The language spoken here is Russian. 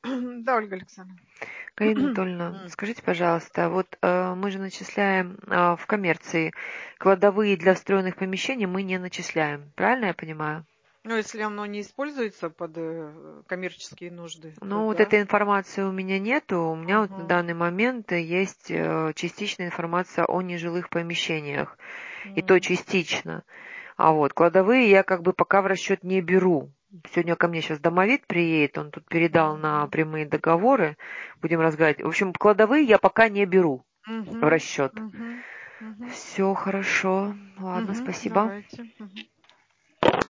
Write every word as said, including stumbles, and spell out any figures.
Да, Ольга Александровна. Галина Анатольевна, М. скажите, пожалуйста, вот э, мы же начисляем э, в коммерции кладовые для встроенных помещений, мы не начисляем. Правильно я понимаю? Ну, если оно не используется под э, коммерческие нужды, то Ну, вот да. этой информации у меня нету. У меня вот на Ага. данный момент есть э, частичная информация о нежилых помещениях. И то М. частично. А вот кладовые я как бы пока в расчет не беру. Сегодня ко мне сейчас домовик приедет, он тут передал на Мгм. прямые договоры. Будем разговаривать. В общем, кладовые я пока не беру в Мгм. расчет. Мгм. Мгм. Все хорошо. Ладно, Мгм. спасибо. Давайте. Мгм.